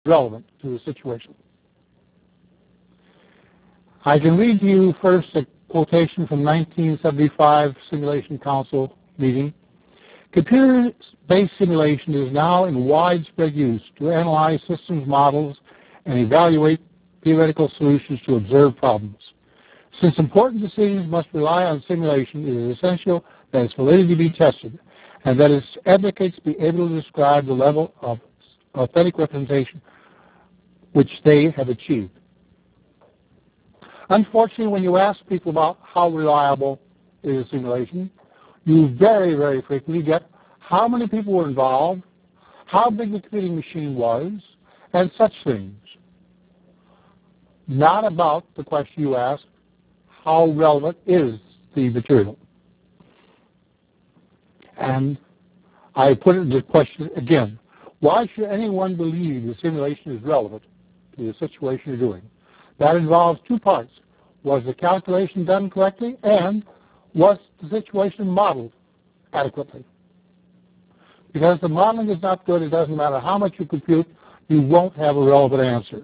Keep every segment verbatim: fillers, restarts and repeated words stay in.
relevant to the situation. I can read to you first a quotation from nineteen seventy-five Simulation Council meeting. Computer-based simulation is now in widespread use to analyze systems models and evaluate theoretical solutions to observed problems. Since important decisions must rely on simulation, it is essential that its validity be tested and that its advocates be able to describe the level of authentic representation which they have achieved. Unfortunately, when you ask people about how reliable is a simulation, you very, very frequently get how many people were involved, how big the computing machine was, and such things. Not about the question you ask, how relevant is the material? And I put it in the question again, why should anyone believe the simulation is relevant to the situation you're doing? That involves two parts. Was the calculation done correctly, and was the situation modeled adequately? Because if the modeling is not good, it doesn't matter how much you compute, you won't have a relevant answer.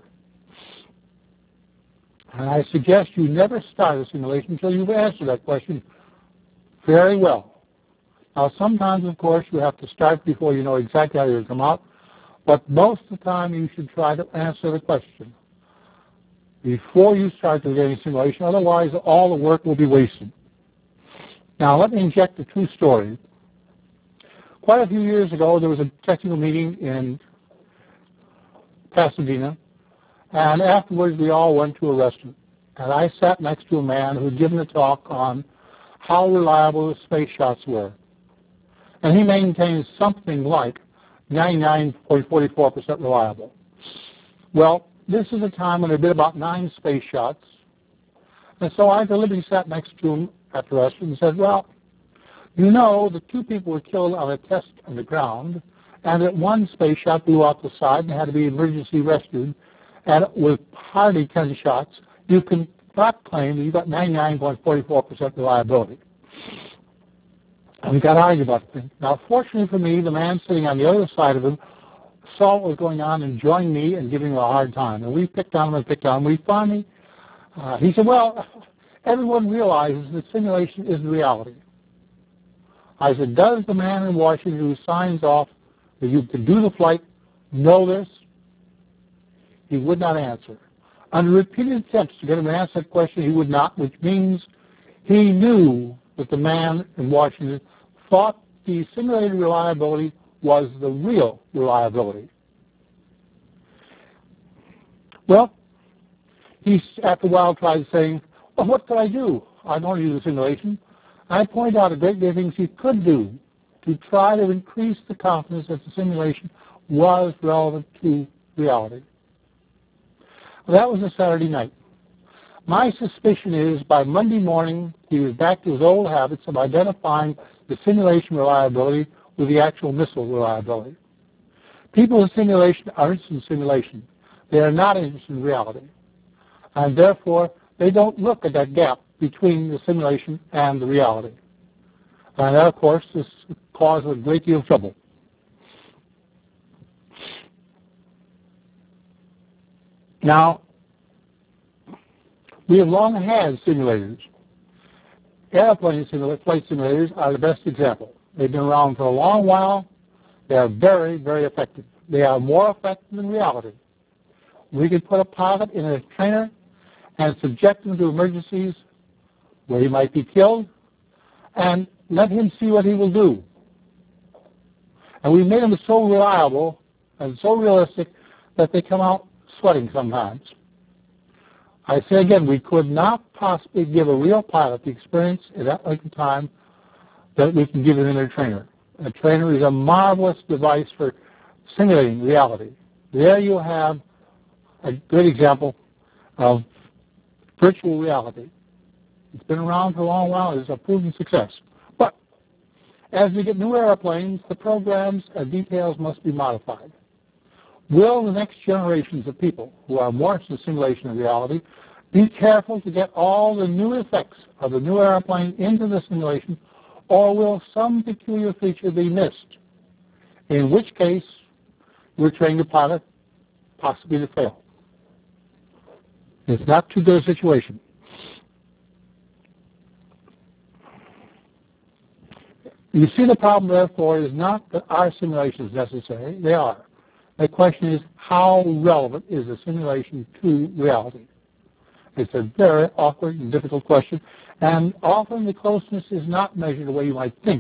And I suggest you never start a simulation until you've answered that question very well. Now, sometimes, of course, you have to start before you know exactly how you're going to come out, but most of the time you should try to answer the question before you start to get any simulation. Otherwise, all the work will be wasted. Now, let me inject a true story. Quite a few years ago, there was a technical meeting in Pasadena, and afterwards we all went to a restaurant. And I sat next to a man who had given a talk on how reliable the space shots were. And he maintained something like ninety-nine point four four percent reliable. Well, this is a time when there had been about nine space shots. And so I deliberately sat next to him at the restaurant and said, well, you know that two people were killed on a test on the ground, and that one space shot blew out the side and had to be emergency rescued. And with hardly ten shots, you can not claim that you got ninety-nine point four four percent reliability. And we got to argue about the thing. Now, fortunately for me, the man sitting on the other side of him saw what was going on and joined me in giving him a hard time. And we picked on him and picked on him. We finally, uh, he said, well, everyone realizes that simulation isn't reality. I said, does the man in Washington who signs off that you can do the flight know this? He would not answer. On repeated attempts to get him to answer that question, he would not, which means he knew that the man in Washington thought the simulated reliability was the real reliability. Well, he, after a while, tried saying, well, what could I do? I don't use a simulation. I pointed out a great many things he could do to try to increase the confidence that the simulation was relevant to reality. Well, that was a Saturday night. My suspicion is by Monday morning, he was back to his old habits of identifying the simulation reliability with the actual missile reliability. People in simulation are interested in simulation. They are not interested in reality. And therefore, they don't look at that gap between the simulation and the reality. And that, of course, this causes a great deal of trouble. Now, we have long had simulators. Airplane simula- flight simulators are the best example. They've been around for a long while. They are very, very effective. They are more effective than reality. We can put a pilot in a trainer and subject him to emergencies where he might be killed and let him see what he will do. And we made them so reliable and so realistic that they come out sweating sometimes. I say again, we could not possibly give a real pilot the experience at that length of time that we can give him in a trainer. A trainer is a marvelous device for simulating reality. There you have a good example of virtual reality. It's been around for a long while. It's a proven success. But as we get new airplanes, the programs and details must be modified. Will the next generations of people who are more interested in simulation and reality be careful to get all the new effects of the new airplane into the simulation, or will some peculiar feature be missed? In which case, we're training the pilot possibly to fail. It's not too good a situation. You see, the problem, therefore, is not that our simulation is necessary. They are. The question is, how relevant is the simulation to reality? It's a very awkward and difficult question, and often the closeness is not measured the way you might think.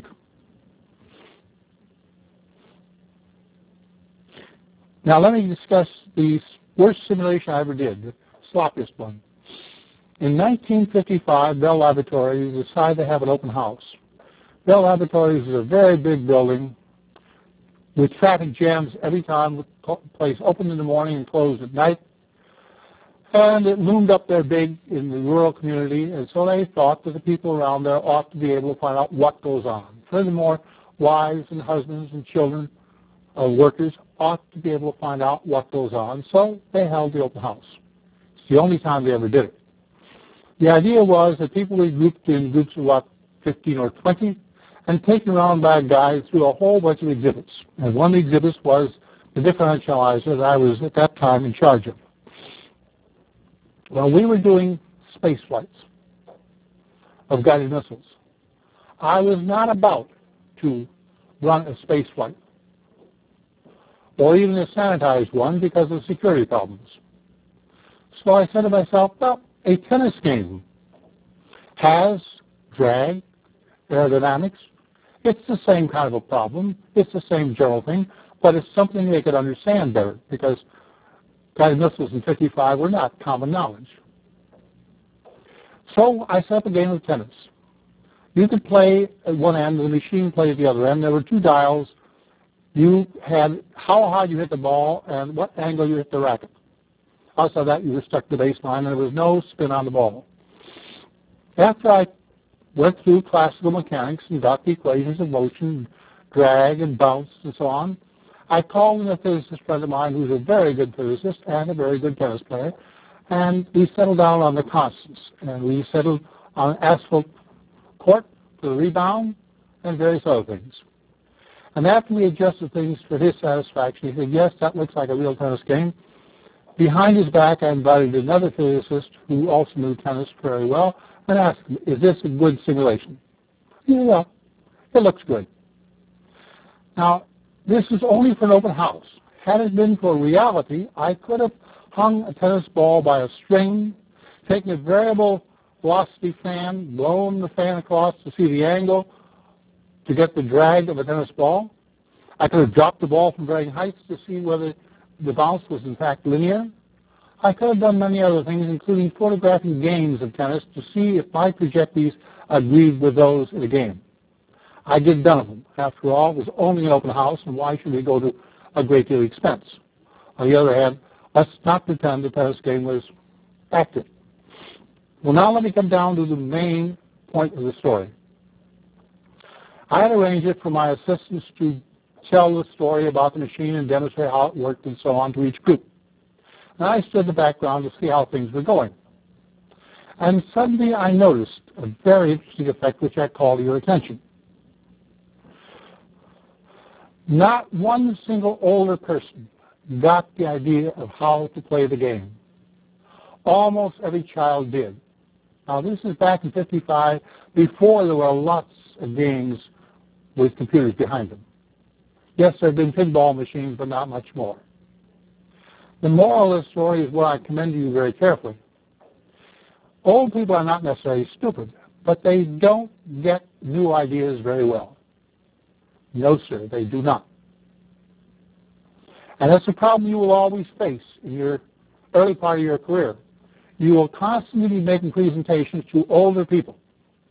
Now, let me discuss the worst simulation I ever did, the sloppiest one. In nineteen fifty-five, Bell Laboratories decided to have an open house. Bell Laboratories is a very big building with traffic jams every time, with the place open in the morning and closed at night. And it loomed up there big in the rural community, and so they thought that the people around there ought to be able to find out what goes on. Furthermore, wives and husbands and children of workers ought to be able to find out what goes on, so they held the open house. It's the only time they ever did it. The idea was that people were grouped in groups of about fifteen or twenty, and taken around by a guide through a whole bunch of exhibits. And one of the exhibits was the differentializer that I was at that time in charge of. Well, we were doing space flights of guided missiles. I was not about to run a space flight, or even a sanitized one, because of security problems. So I said to myself, well, a tennis game has drag, aerodynamics. It's the same kind of a problem. It's the same general thing, but it's something they could understand better, because guided missiles in fifty-five were not common knowledge. So I set up a game of tennis. You could play at one end, the machine played at the other end. There were two dials. You had how hard you hit the ball and what angle you hit the racket. Outside that, you were stuck to the baseline, and there was no spin on the ball. After I went through classical mechanics and got the equations of motion, drag, and bounce, and so on, I called in a physicist friend of mine who's a very good physicist and a very good tennis player, and we settled down on the constants. And we settled on asphalt court for the rebound and various other things. And after we adjusted things for his satisfaction, he said, yes, that looks like a real tennis game. Behind his back, I invited another physicist who also knew tennis very well, and asked him, is this a good simulation? He said, well, it looks good. Now, this is only for an open house. Had it been for reality, I could have hung a tennis ball by a string, taken a variable velocity fan, blown the fan across to see the angle to get the drag of a tennis ball. I could have dropped the ball from varying heights to see whether the bounce was in fact linear. I could have done many other things, including photographing games of tennis to see if my projectiles agreed with those in the game. I did none of them. After all, it was only an open house, and why should we go to a great deal of expense? On the other hand, let's not pretend the tennis game was active. Well, now let me come down to the main point of the story. I had arranged it for my assistants to tell the story about the machine and demonstrate how it worked and so on to each group. And I stood in the background to see how things were going. And suddenly I noticed a very interesting effect which I call to your attention. Not one single older person got the idea of how to play the game. Almost every child did. Now, this is back in fifty-five, before there were lots of games with computers behind them. Yes, there have been pinball machines, but not much more. The moral of the story is what I commend to you very carefully. Old people are not necessarily stupid, but they don't get new ideas very well. No, sir, they do not. And that's a problem you will always face in your early part of your career. You will constantly be making presentations to older people.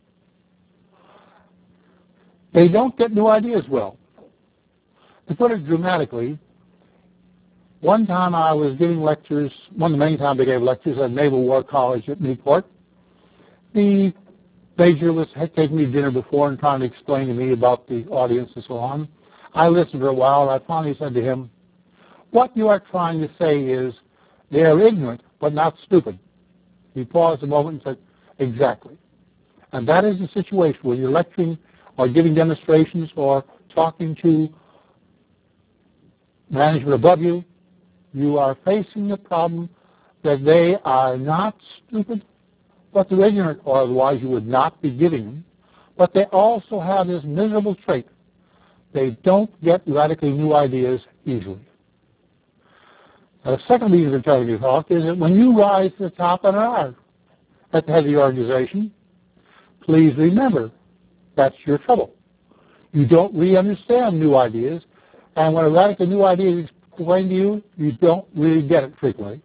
They don't get new ideas well. To put it dramatically, one time I was giving lectures, one of the many times I gave lectures at Naval War College at Newport. The major was had taken me to dinner before and trying to explain to me about the audience and so on. I listened for a while, and I finally said to him, what you are trying to say is they are ignorant but not stupid. He paused a moment and said, exactly. And that is the situation where you're lecturing or giving demonstrations or talking to management above you. You are facing the problem that they are not stupid, but they're ignorant, or otherwise you would not be giving them. But they also have this miserable trait. They don't get radically new ideas easily. The second reason for telling you talk is that when you rise to the top and are at the head of the organization, please remember that's your trouble. You don't really understand new ideas, and when a radical new idea is explained to you, you don't really get it frequently.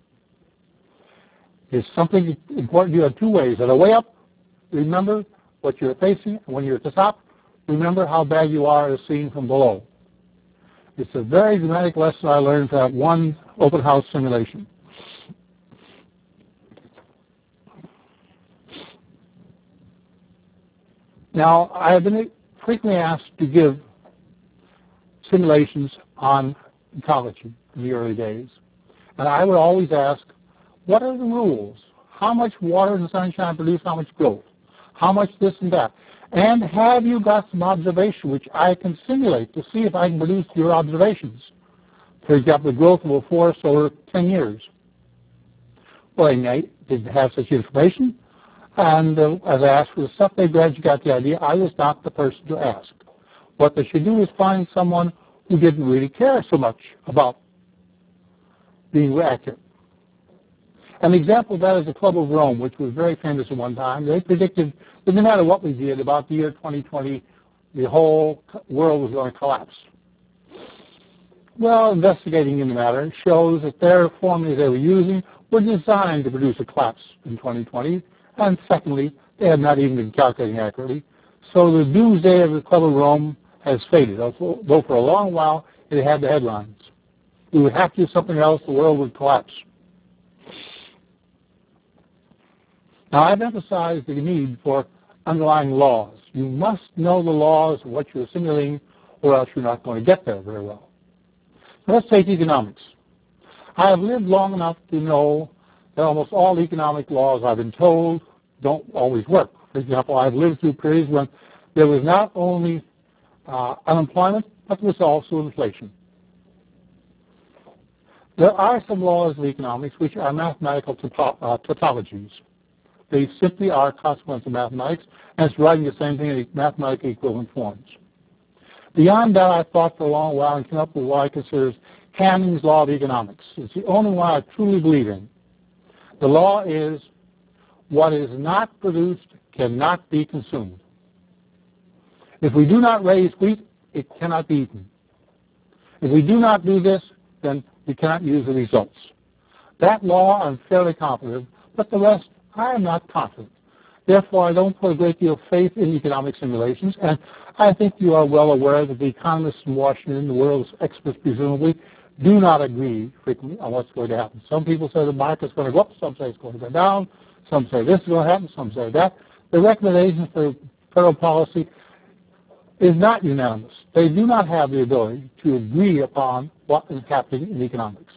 It's something important to do in two ways. On the way up, remember what you're facing, and when you're at the top, remember how bad you are as seen from below. It's a very dramatic lesson I learned from that one open house simulation. Now, I have been frequently asked to give simulations on ecology in the early days. And I would always ask, what are the rules? How much water and sunshine produce how much growth? How much this and that? And have you got some observation which I can simulate to see if I can produce your observations? For example, the growth of a forest over ten years. Well, I didn't have such information. And uh, as I asked for the stuff they read, you got the idea. I was not the person to ask. What they should do is find someone who didn't really care so much about being accurate. An example of that is the Club of Rome, which was very famous at one time. They predicted that no matter what we did, about the year twenty twenty, the whole world was going to collapse. Well, investigating in the matter shows that their formulas they were using were designed to produce a collapse in twenty twenty, and secondly, they had not even been calculating accurately. So the doomsday of the Club of Rome has faded, though for a long while it had the headlines. We would have to do something else, the world would collapse. Now, I've emphasized the need for underlying laws. You must know the laws of what you're simulating, or else you're not going to get there very well. So let's take economics. I have lived long enough to know that almost all economic laws, I've been told, don't always work. For example, I've lived through periods when there was not only uh, unemployment, but there was also inflation. There are some laws of economics which are mathematical uh, tautologies. They simply are a consequence of mathematics, and it's writing the same thing in mathematically equivalent forms. Beyond that, I thought for a long while and came up with what I consider Canning's Law of Economics. It's the only one I truly believe in. The law is, what is not produced cannot be consumed. If we do not raise wheat, it cannot be eaten. If we do not do this, then we cannot use the results. That law I'm fairly confident, but the rest I am not confident. Therefore, I don't put a great deal of faith in economic simulations, and I think you are well aware that the economists in Washington, the world's experts presumably, do not agree frequently on what's going to happen. Some people say the market's going to go up, some say it's going to go down, some say this is going to happen, some say that. The recommendation for federal policy is not unanimous. They do not have the ability to agree upon what is happening in economics.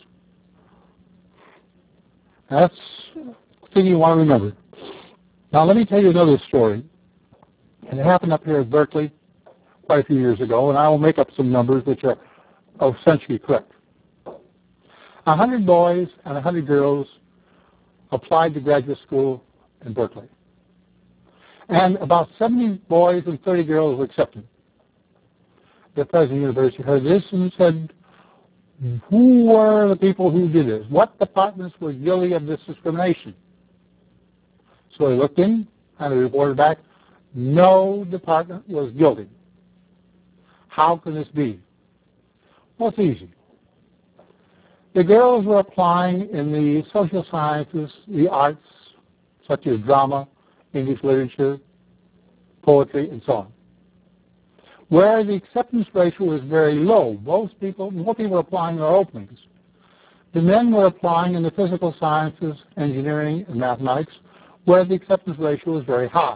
That's the thing you want to remember. Now let me tell you another story. And it happened up here at Berkeley quite a few years ago, and I will make up some numbers which are essentially correct. A hundred boys and a hundred girls applied to graduate school in Berkeley. And about seventy boys and thirty girls were accepted. The president of the university heard this and said, who were the people who did this? What departments were guilty of this discrimination? So he looked in and he reported back, no department was guilty. How can this be? Well, it's easy. The girls were applying in the social sciences, the arts, such as drama, English literature, poetry, and so on, where the acceptance ratio is very low. Most people, more people are applying in our openings. The men were applying in the physical sciences, engineering, and mathematics, where the acceptance ratio is very high.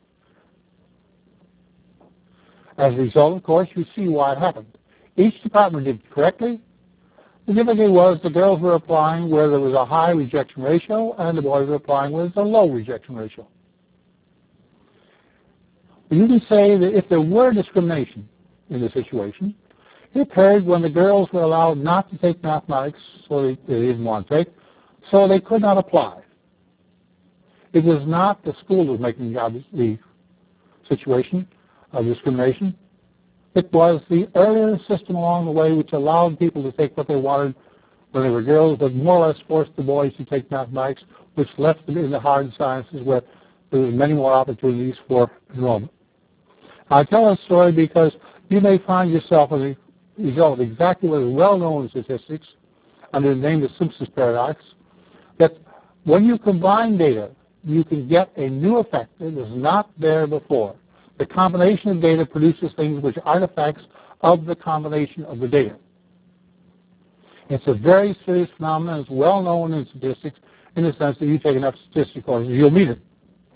As a result, of course, you see why it happened. Each department did correctly. The difficulty was the girls were applying where there was a high rejection ratio, and the boys were applying where there was a low rejection ratio. You can say that if there were discrimination in the situation, It occurred when the girls were allowed not to take mathematics, so they, they didn't want to take, so they could not apply. It was not the school that was making the, the situation of discrimination. It was the earlier system along the way which allowed people to take what they wanted when they were girls, but more or less forced the boys to take mathematics, which left them in the hard sciences where there were many more opportunities for enrollment. I tell this story because you may find yourself as a result of exactly what is well known in statistics under the name of Simpson's paradox, that when you combine data, you can get a new effect that was not there before. The combination of data produces things which are artifacts of the combination of the data. It's a very serious phenomenon. It's well known in statistics in the sense that you take enough statistics courses, you'll meet it.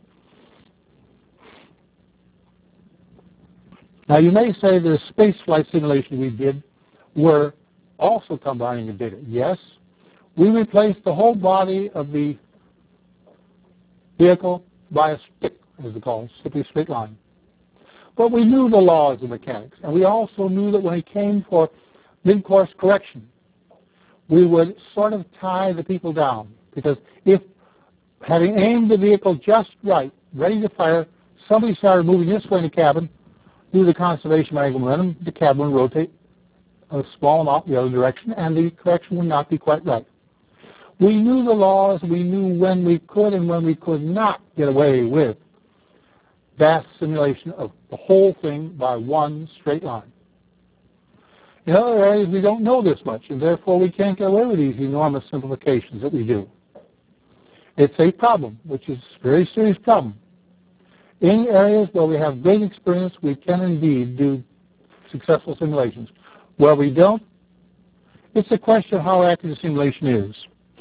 Now, you may say the space flight simulation we did were also combining the data. Yes, we replaced the whole body of the vehicle by a stick, as they call it, simply a straight line. But we knew the laws of mechanics, and we also knew that when it came for mid-course correction, we would sort of tie the people down, because if, having aimed the vehicle just right, ready to fire, somebody started moving this way in the cabin, due to the conservation of angular momentum, the cabin would rotate a small amount the other direction, and the correction would not be quite right. We knew the laws. We knew when we could and when we could not get away with vast simulation of the whole thing by one straight line. In other areas, we don't know this much, and therefore we can't get away with these enormous simplifications that we do. It's a problem, which is a very serious problem. In areas where we have great experience, we can indeed do successful simulations. Where we don't, it's a question of how accurate the simulation is.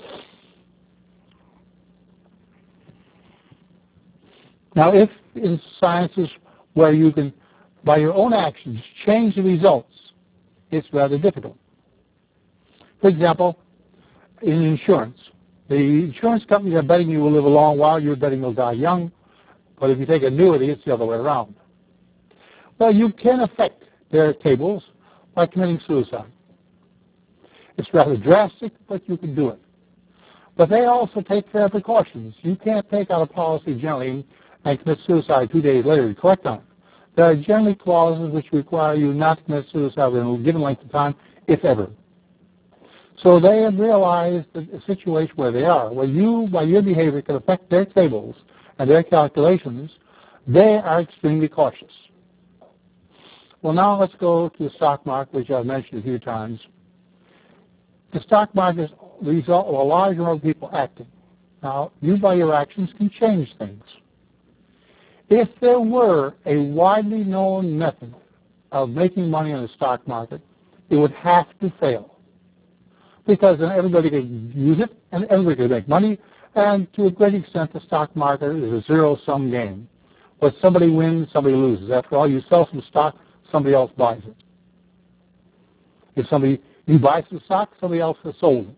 Now, if in sciences where you can, by your own actions, change the results, it's rather difficult. For example, in insurance, the insurance companies are betting you will live a long while, you're betting you'll die young. But if you take annuity, it's the other way around. Well, you can affect their tables by committing suicide. It's rather drastic, but you can do it. But they also take fair precautions. You can't take out a policy generally and commit suicide two days later to collect on it. There are generally clauses which require you not to commit suicide within a given length of time, if ever. So they have realized that a situation where they are, where you, by your behavior, can affect their tables and their calculations, they are extremely cautious. Well, now let's go to the stock market, which I've mentioned a few times. The stock market is the result of a large number of people acting. Now, you by your actions can change things. If there were a widely known method of making money in the stock market, it would have to fail. Because then everybody could use it, and everybody could make money, and to a great extent, the stock market is a zero-sum game. But somebody wins, somebody loses. After all, you sell some stock, somebody else buys it. If somebody, you buy some stock, somebody else has sold it.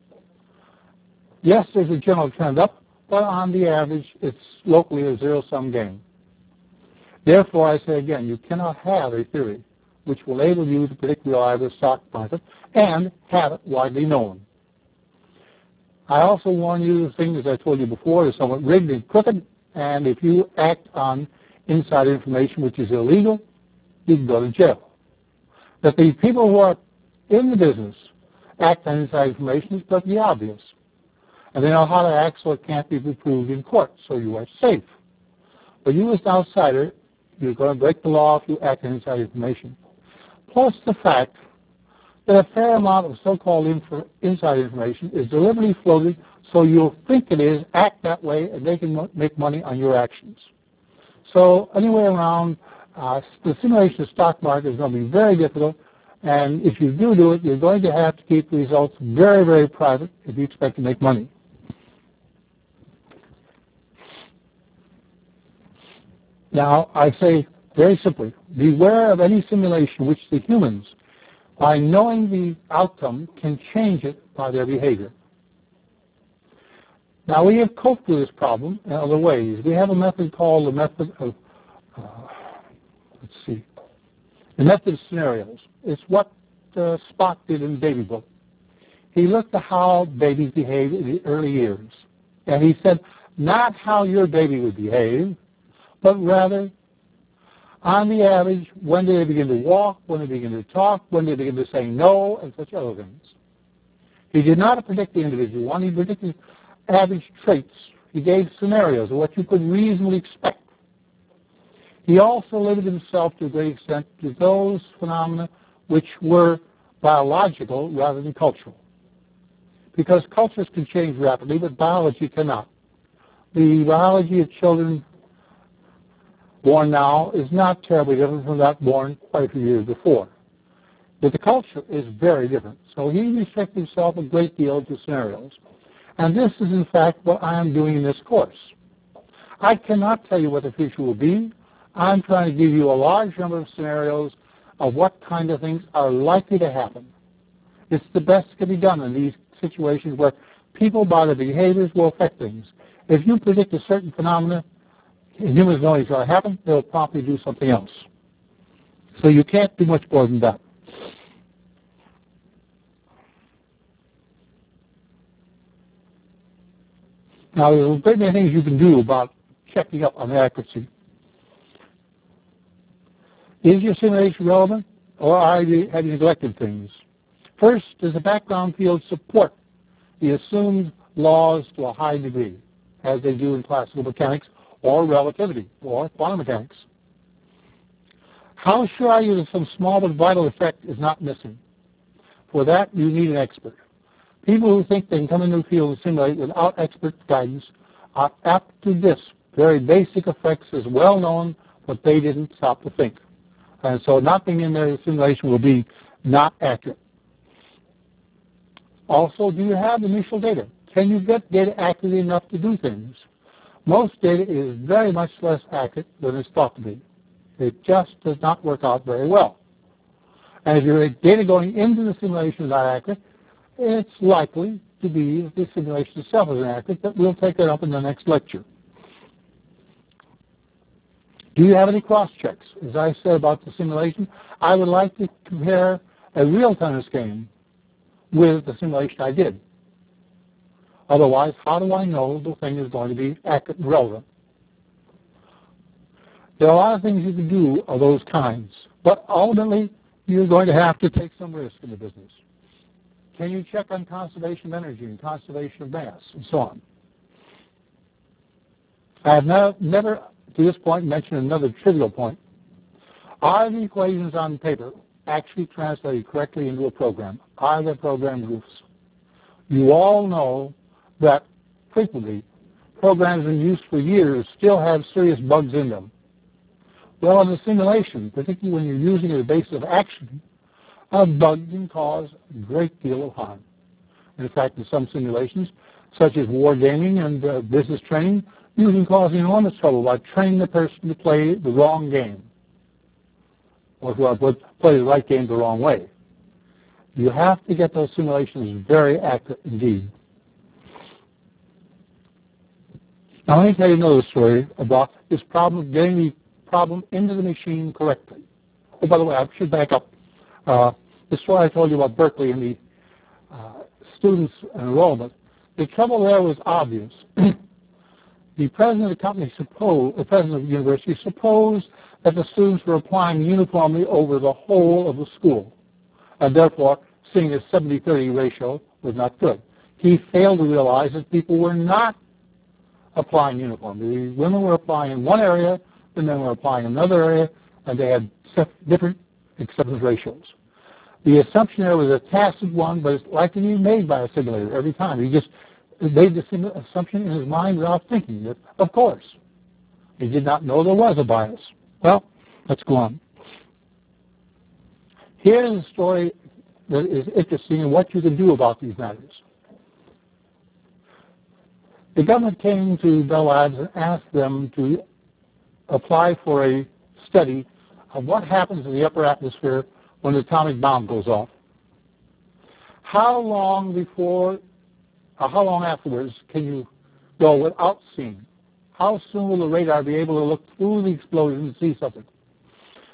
Yes, there's a general trend up, but on the average, it's locally a zero-sum game. Therefore, I say again, you cannot have a theory which will enable you to predict reliably the stock market and have it widely known. I also warn you, the thing, as I told you before, is somewhat rigged and crooked, and if you act on inside information which is illegal, you can go to jail. That the people who are in the business act on inside information is perfectly obvious. And they know how to act so it can't be reproved in court, so you are safe. But you as an outsider, you're going to break the law if you act on inside information. Plus the fact that a fair amount of so-called inf- inside information is deliberately floated so you'll think it is, act that way, and they can mo- make money on your actions. So anyway around, uh, the simulation of the stock market is going to be very difficult, and if you do do it, you're going to have to keep the results very, very private if you expect to make money. Now, I say very simply, beware of any simulation which the humans, by knowing the outcome, can change it by their behavior. Now, we have coped with this problem in other ways. We have a method called the method of, uh, let's see, the method of scenarios. It's what uh, Spock did in Baby Book. He looked at how babies behave in the early years. And he said, not how your baby would behave, but rather, on the average, when do they begin to walk, when they begin to talk, when they begin to say no, and such other things. He did not predict the individual one. He predicted average traits. He gave scenarios of what you could reasonably expect. He also limited himself to a great extent to those phenomena which were biological rather than cultural. Because cultures can change rapidly, but biology cannot. The biology of children born now is not terribly different from that born quite a few years before. But the culture is very different. So he restricted himself a great deal to scenarios. And this is, in fact, what I am doing in this course. I cannot tell you what the future will be. I'm trying to give you a large number of scenarios of what kind of things are likely to happen. It's the best that can be done in these situations where people, by their behaviors, will affect things. If you predict a certain phenomena, humans know it's going to happen, they'll promptly do something else. So you can't do much more than that. Now, there's a great many things you can do about checking up on accuracy. Is your simulation relevant, or are you, have you neglected things? First, does the background field support the assumed laws to a high degree, as they do in classical mechanics, or relativity, or quantum mechanics? How sure are you that some small but vital effect is not missing? For that, you need an expert. People who think they can come into the field and simulate without expert guidance are apt to this. Very basic effects is well known, but they didn't stop to think. And so not being in their simulation will be not accurate. Also, do you have initial data? Can you get data accurately enough to do things? Most data is very much less accurate than it's thought to be. It just does not work out very well. And if your data going into the simulation is not accurate, it's likely to be that the simulation itself is inaccurate, but we'll take that up in the next lecture. Do you have any cross-checks? As I said about the simulation, I would like to compare a real tennis game with the simulation I did. Otherwise, how do I know the thing is going to be accurate and relevant? There are a lot of things you can do of those kinds, but ultimately, you're going to have to take some risk in the business. Can you check on conservation of energy and conservation of mass and so on? I have never, never to this point, mentioned another trivial point. Are the equations on paper actually translated correctly into a program? Are there program goofs? You all know that frequently programs in use for years still have serious bugs in them. Well, in the simulation, particularly when you're using it as a basis of action, a bug can cause a great deal of harm. In fact, in some simulations, such as wargaming and uh, business training, you can cause enormous trouble by training the person to play the wrong game, or to play the right game the wrong way. You have to get those simulations very accurate indeed. Now, let me tell you another story about this problem of getting the problem into the machine correctly. Oh, by the way, I should back up. Uh, the story I told you about Berkeley and the uh, students' enrollment, the trouble there was obvious. The president of the company supposed, the president of the university supposed that the students were applying uniformly over the whole of the school, and therefore seeing a seventy thirty ratio was not good. He failed to realize that people were not applying uniformly. The women were applying in one area, the men were applying in another area, and they had different acceptance ratios. The assumption there was a tacit one, but it's likely to be made by a simulator every time. He just made the assumption in his mind without thinking it. Of course. He did not know there was a bias. Well, let's go on. Here's a story that is interesting in what you can do about these matters. The government came to Bell Labs and asked them to apply for a study of what happens in the upper atmosphere when the atomic bomb goes off. How long before, or how long afterwards can you go without seeing? How soon will the radar be able to look through the explosion and see something?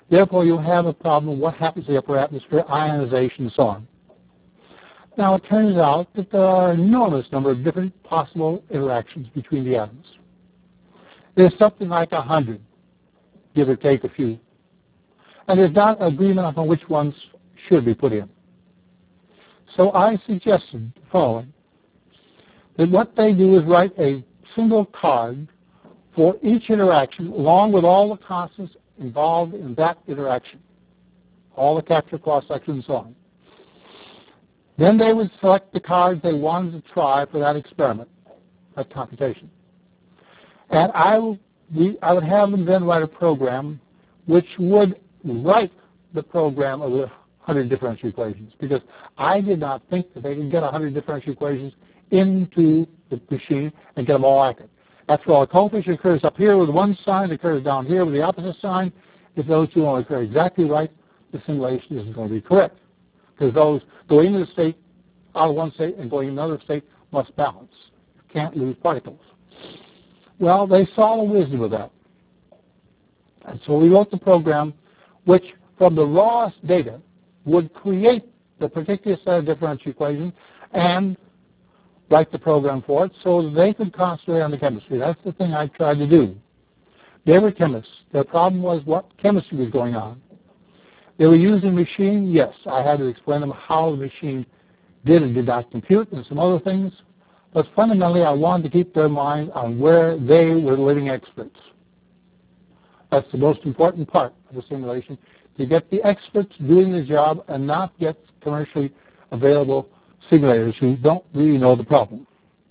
Therefore, you have a problem. What happens to the upper atmosphere, ionization, and so on. Now, it turns out that there are an enormous number of different possible interactions between the atoms. There's something like a hundred, give or take a few. And there's not agreement on which ones should be put in. So I suggested the following, that what they do is write a single card for each interaction, along with all the constants involved in that interaction, all the capture, cross-section, and so on. Then they would select the cards they wanted to try for that experiment, that computation. And I would, we, I would have them then write a program which would write the program of the one hundred differential equations, because I did not think that they could get one hundred differential equations into the machine and get them all accurate. After all, a coefficient occurs up here with one sign, it occurs down here with the opposite sign. If those two don't occur exactly right, the simulation isn't going to be correct, because those going into the state, out of one state, and going into another state must balance. You can't lose particles. Well, they saw the wisdom of that. And so we wrote the program which, from the rawest data, would create the particular set of differential equations and write the program for it so that they could concentrate on the chemistry. That's the thing I tried to do. They were chemists. Their problem was what chemistry was going on. They were using a machine. Yes, I had to explain to them how the machine did and did not compute and some other things. But fundamentally, I wanted to keep their mind on where they were living experts. That's the most important part of the simulation, to get the experts doing the job and not get commercially available simulators who don't really know the problem.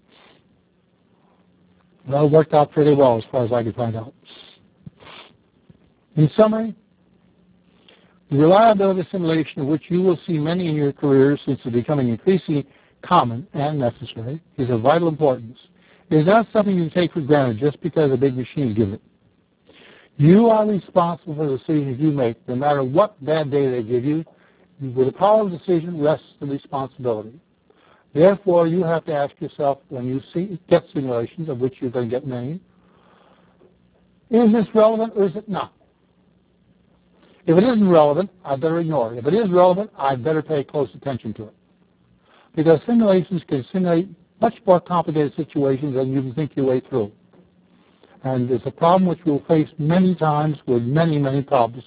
That worked out pretty well as far as I could find out. In summary, the reliability simulation, of which you will see many in your careers since it's becoming increasingly common and necessary, is of vital importance. It is not something you take for granted just because a big machine gives it. You are responsible for the decisions you make, no matter what bad data they give you. With the power of decision rests the responsibility. Therefore, you have to ask yourself, when you see, get simulations, of which you're going to get many, is this relevant or is it not? If it isn't relevant, I better ignore it. If it is relevant, I better pay close attention to it. Because simulations can simulate much more complicated situations than you can think your way through. And it's a problem which we'll face many times with many, many problems.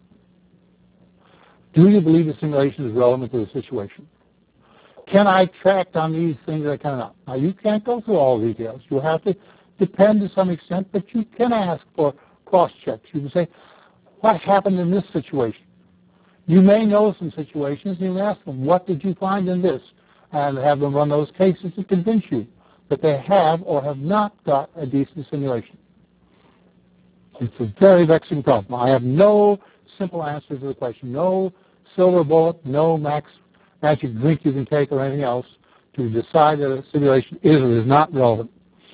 Do you believe the simulation is relevant to the situation? Can I track on these things I cannot? Now, you can't go through all the details. You have to depend to some extent, but you can ask for cross-checks. You can say, what happened in this situation? You may know some situations, and you can ask them, what did you find in this? And have them run those cases to convince you that they have or have not got a decent simulation. It's a very vexing problem. I have no simple answer to the question, no silver bullet, no max magic drink you can take or anything else to decide that a simulation is or is not relevant.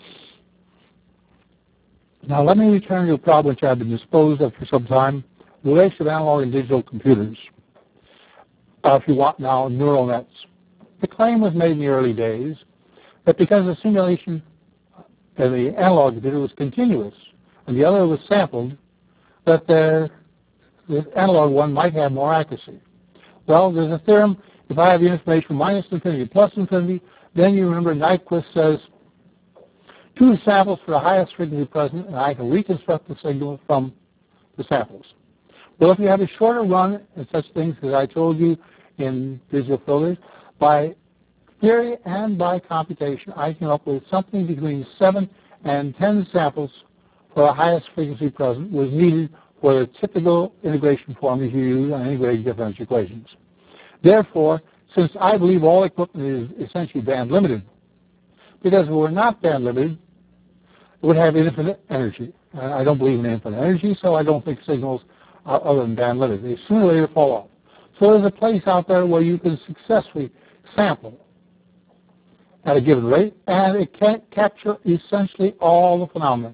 Now let me return to a problem which I've been disposed of for some time, the relation of analog and digital computers. Uh, if you want now, neural nets. The claim was made in the early days that because the simulation and the analog computer was continuous and the other was sampled, that the, the analog one might have more accuracy. Well, there's a theorem. If I have the information from minus infinity to plus infinity, then you remember Nyquist says two samples for the highest frequency present, and I can reconstruct the signal from the samples. Well, if you have a shorter run and such things as I told you in digital filters, by theory and by computation, I came up with something between seven and ten samples for the highest frequency present was needed for the typical integration formulas you use on integrated differential equations. Therefore, since I believe all equipment is essentially band limited, because if it were not band limited, it would have infinite energy. And I don't believe in infinite energy, so I don't think signals are other than band limited. They sooner or later fall off. So there's a place out there where you can successfully sample at a given rate, and it can't capture essentially all the phenomena.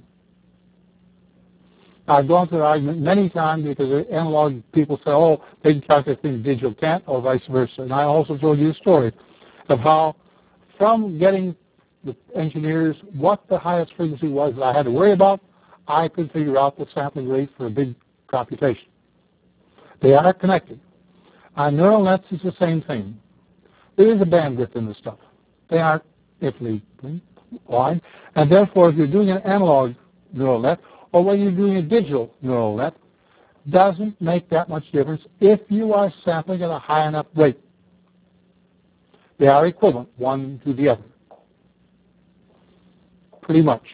I've gone through the argument many times because the analog people say, oh, they can calculate things digital can't, or vice versa. And I also told you a story of how from getting the engineers what the highest frequency was that I had to worry about, I could figure out the sampling rate for a big computation. They are connected. On neural nets, it's the same thing. There is a bandwidth in the stuff. They aren't infinitely wide, and therefore, if you're doing an analog neural net, or when you're doing a digital neural net, doesn't make that much difference if you are sampling at a high enough rate. They are equivalent, one to the other. Pretty much.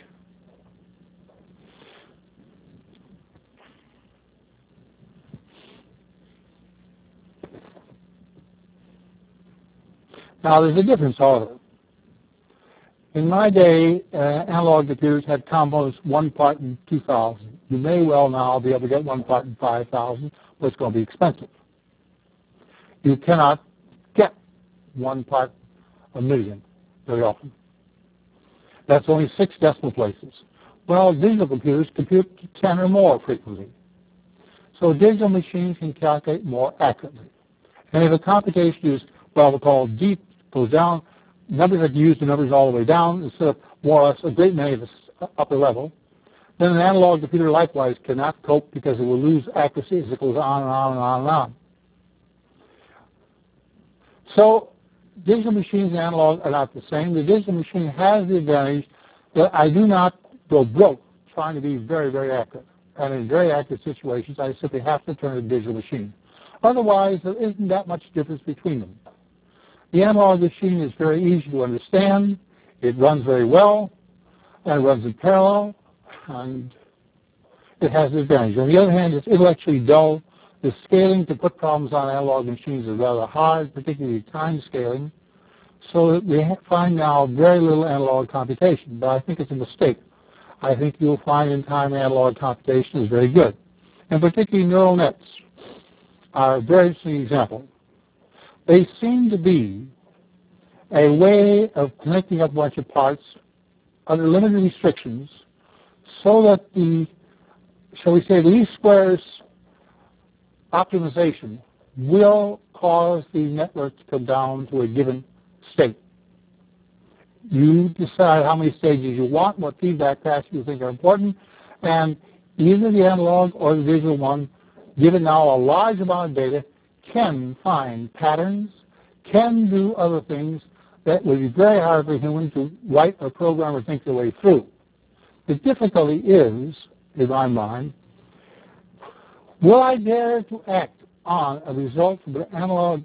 Now, there's a difference, however. In my day, uh, analog computers had combos one part in two thousand. You may well now be able to get one part in five thousand, but it's going to be expensive. You cannot get one part a million very often. That's only six decimal places. Well, digital computers compute to ten or more frequently. So digital machines can calculate more accurately. And if a computation is what we call deep, goes down, numbers that you use the numbers all the way down instead of more or less a great many at the upper level, then an analog computer likewise cannot cope because it will lose accuracy as it goes on and on and on and on. So digital machines and analog are not the same. The digital machine has the advantage that I do not go broke trying to be very, very accurate. And in very accurate situations, I simply have to turn to a digital machine. Otherwise, there isn't that much difference between them. The analog machine is very easy to understand. It runs very well, and it runs in parallel, and it has an advantage. On the other hand, it's intellectually dull. The scaling to put problems on analog machines is rather hard, particularly time scaling. So that we find now very little analog computation, but I think it's a mistake. I think you'll find in time analog computation is very good. And particularly neural nets are a very interesting example. They seem to be a way of connecting up a bunch of parts under limited restrictions so that the, shall we say, least squares optimization will cause the network to come down to a given state. You decide how many stages you want, what feedback paths you think are important, and either the analog or the digital one, given now a large amount of data, can find patterns, can do other things that would be very hard for a human to write or program or think their way through. The difficulty is, in my mind, will I dare to act on a result of the analog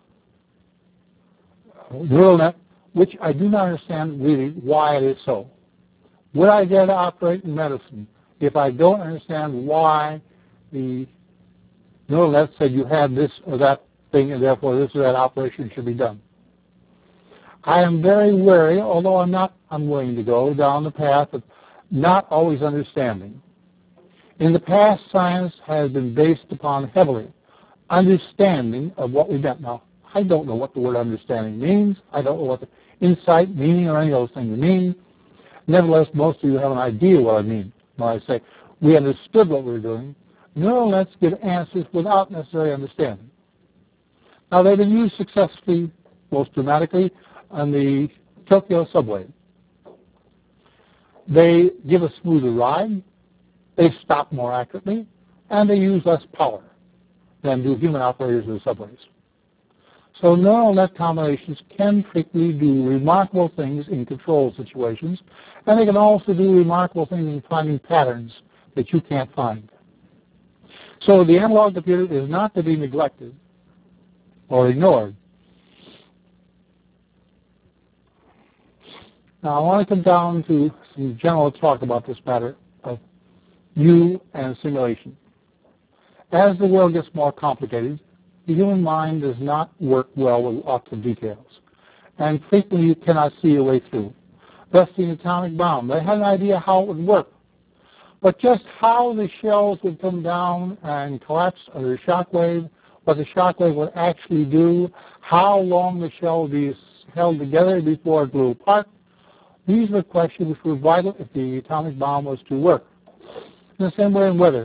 neural net, which I do not understand really why it is so? Would I dare to operate in medicine if I don't understand why the neural net said you had this or that thing and therefore this or that operation should be done? I am very wary, although I'm not unwilling to go down the path of not always understanding. In the past, science has been based upon heavily understanding of what we meant. Now, I don't know what the word understanding means. I don't know what the insight, meaning, or any of those things mean. Nevertheless, most of you have an idea what I mean when I say we understood what we were doing. Neural nets give answers without necessarily understanding. Now, they've been used successfully, most dramatically, on the Tokyo subway. They give a smoother ride, they stop more accurately, and they use less power than do human operators of the subways. So neural net combinations can frequently do remarkable things in control situations, and they can also do remarkable things in finding patterns that you can't find. So the analog computer is not to be neglected or ignored. Now, I want to come down to some general talk about this matter of you and simulation. As the world gets more complicated, the human mind does not work well with lots of details, and frequently you cannot see your way through. Thus, the atomic bomb, they had an idea how it would work, but just how the shells would come down and collapse under a shock wave, what the shock wave would actually do, how long the shell would be held together before it blew apart, these were questions which were vital if the atomic bomb was to work. In the same way in weather.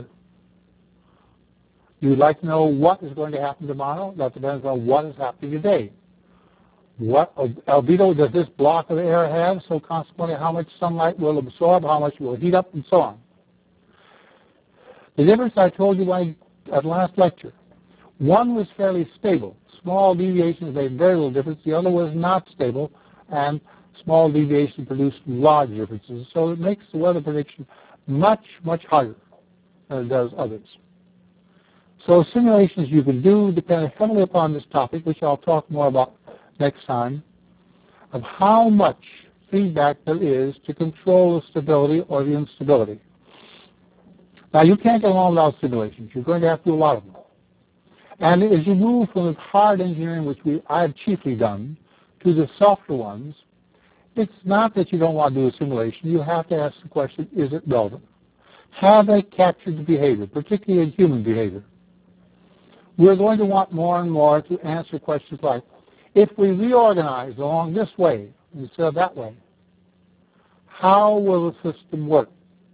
You'd like to know what is going to happen tomorrow. That depends on what is happening today. What albedo does this block of air have? So consequently, how much sunlight will absorb, how much will heat up, and so on. The difference I told you at the last lecture One was fairly stable. Small deviations made very little difference. The other was not stable, and small deviations produced large differences. So it makes the weather prediction much, much harder than it does others. So simulations you can do depend heavily upon this topic, which I'll talk more about next time, of how much feedback there is to control the stability or the instability. Now, you can't get along without simulations. You're going to have to do a lot of them. And as you move from the hard engineering, which we, I've chiefly done, to the softer ones, it's not that you don't want to do a simulation. You have to ask the question, is it relevant? Have they captured the behavior, particularly in human behavior? We're going to want more and more to answer questions like, if we reorganize along this way instead of that way, how will the system work?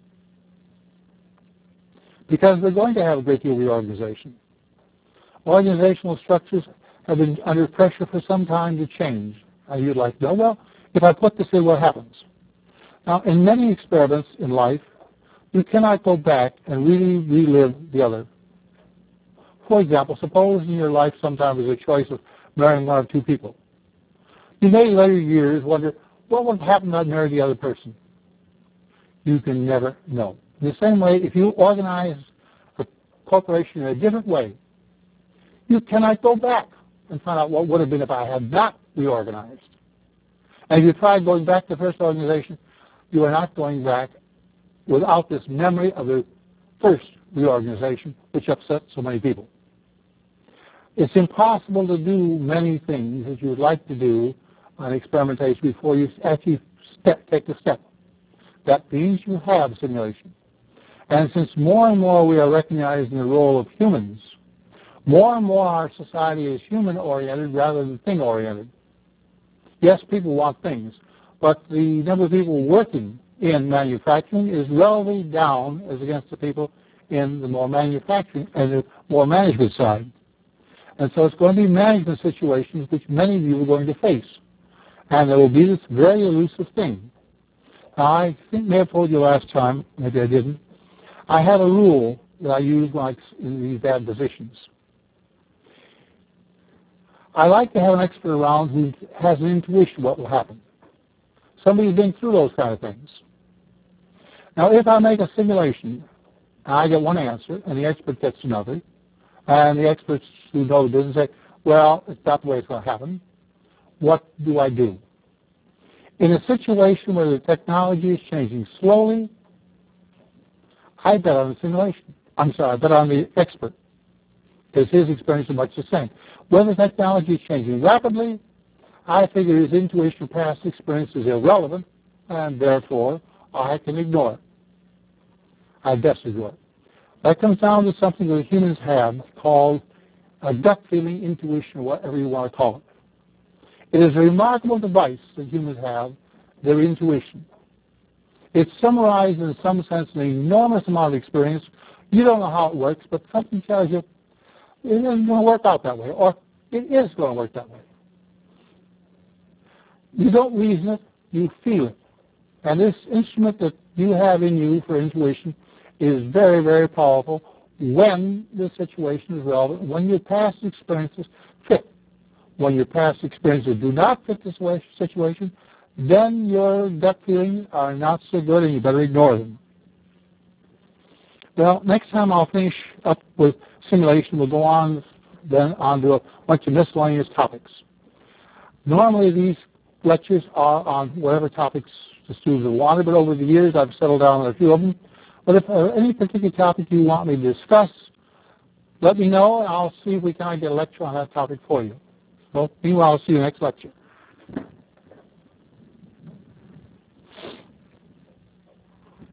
Because we're going to have a great deal of reorganization. Organizational structures have been under pressure for some time to change. And you'd like to know, well, if I put this in, what happens? Now, in many experiments in life, you cannot go back and really relive the other. For example, suppose in your life sometime there's a choice of marrying one or two people. You may later years wonder, what would happen if I married the other person? You can never know. In the same way, if you organize a corporation in a different way, you cannot go back and find out what would have been if I had not reorganized. And if you try going back to the first organization, you are not going back without this memory of the first reorganization, which upset so many people. It's impossible to do many things that you would like to do on experimentation before you actually step, take the step. That means you have simulation. And since more and more we are recognizing the role of humans, more and more our society is human-oriented rather than thing-oriented. Yes, people want things, but the number of people working in manufacturing is relatively down as against the people in the more manufacturing and the more management side. And so it's going to be management situations which many of you are going to face. And there will be this very elusive thing. Now, I think I may have told you last time, maybe I didn't, I have a rule that I use when I'm in these bad positions. I like to have an expert around who has an intuition of what will happen. Somebody who's been through those kind of things. Now, if I make a simulation, I get one answer, and the expert gets another, and the experts who know the business say, well, it's not the way it's going to happen. What do I do? In a situation where the technology is changing slowly, I bet on the simulation. I'm sorry, I bet on the expert, because his experience is much the same. When the technology is changing rapidly, I figure his intuition, past experience is irrelevant, and therefore I can ignore it. I best ignore it. That comes down to something that humans have called a gut feeling, intuition, or whatever you want to call it. It is a remarkable device that humans have, their intuition. It's summarized in some sense an enormous amount of experience. You don't know how it works, but something tells you it isn't going to work out that way, or it is going to work that way. You don't reason it, you feel it. And this instrument that you have in you for intuition is very, very powerful when the situation is relevant, when your past experiences fit. When your past experiences do not fit this situation, then your gut feelings are not so good and you better ignore them. Well, next time I'll finish up with simulation. We'll go on then on to a bunch of miscellaneous topics. Normally these lectures are on whatever topics the students have wanted, but over the years I've settled down on a few of them. But if uh, any particular topic you want me to discuss, let me know, and I'll see if we can get a lecture on that topic for you. So, meanwhile, I'll see you next lecture.